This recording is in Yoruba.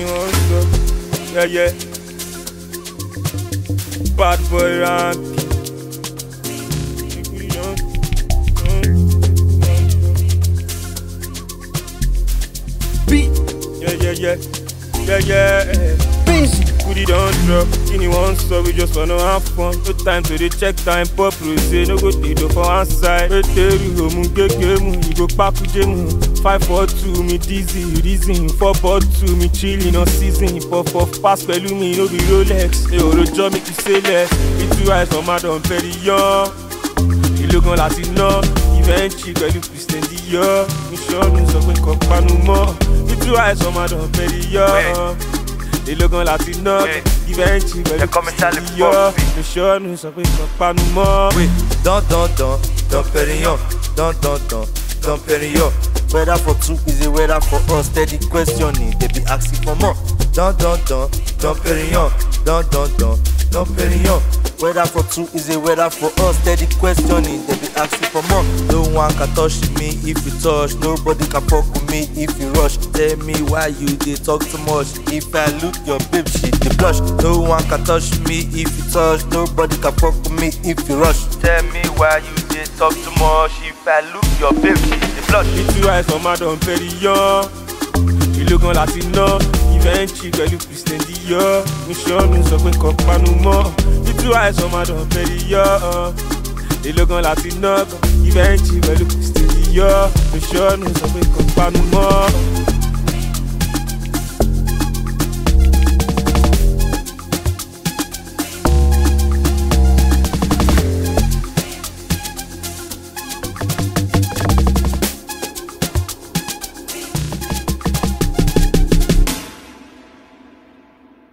wọ́n sọ. Yeah. Bad boy rank. Beat. Yeah. Busy. Goody don't drop, kini one so we just wanna have fun. No time to dey check time, pop say no go dey do for one side. Eteru homu gegemu, you go pakujemu. 542 me dizzy, reason 442 me chilling on season. Puff pass pẹ̀lú mi no be Rolex. Orojo make you say less. Itu eyes on madam very young. Ìlógan láti ná, ìfẹ́ǹtì pẹ̀lú Christian Dior. Mísọ́nù sọ pé kò panu mọ́. Itu eyes on madam very young. Ìlógan láti ná, ìfẹ́ǹtì pẹ̀lú Christian Dior. Mísọ́nù sọ pé kò panu mọ́. Wait, don't Perignon, don't Perignon. Weather for two is a weather for us. Steady questioning, they be asking for more. Don't Perignon, don't Perignon. Weather for two is a weather for us. Steady questioning, they be asking for more. No one can touch me if you touch. Nobody can fuck with me if you rush. Tell me why you dey talk too much. If I look your babe, she dey blush. No one can touch me if you touch. Nobody can fuck with me if you rush. Tell me why you dey talk too much. If I look your babe, she dey blush. Itu eyes on madam very young. Ìlógan láti ná, ìfẹ́ǹtì pẹ̀lú Christian Dior. Mísọ́nù sọ pé kò panu mọ́. Itu eyes on madam very young. Ìlógan láti ná, ìfẹ́ǹtì pẹ̀lú Christian Dior. Mísọ́nù sọ pé kò panu mọ́.